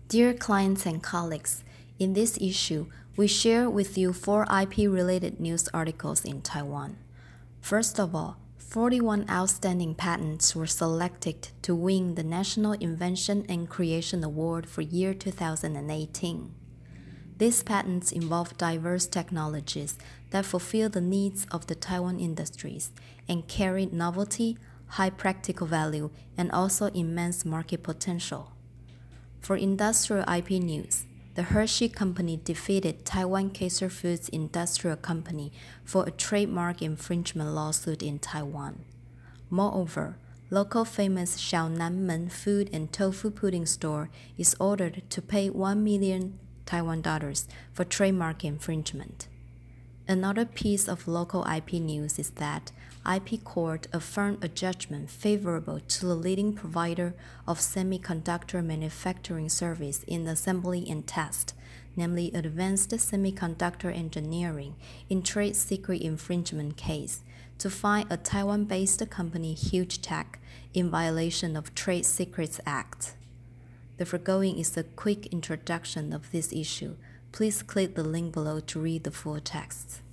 Dear clients and colleagues, in this issue, we share with you 4 IP-related news articles in Taiwan. First of all, 41 outstanding patents were selected to win the National Invention and Creation Award for year 2018. These patents involve diverse technologies that fulfill the needs of the Taiwan industries and carry novelty, high practical value, and also immense market potential. For industrial IP news, the Hershey Company defeated Taiwan Kaeser Foods Industrial Company for a trademark infringement lawsuit in Taiwan. Moreover, local famous Xiaonanmen food and tofu pudding store is ordered to pay 1 million Taiwan dollars for trademark infringement. Another piece of local IP news is that IP Court affirmed a judgment favorable to the leading provider of semiconductor manufacturing service in assembly and test, namely Advanced Semiconductor Engineering, in trade secret infringement case, to find a Taiwan-based company Huge Tech in violation of Trade Secrets Act. The foregoing is a quick introduction of this issue. Please click the link below to read the full text.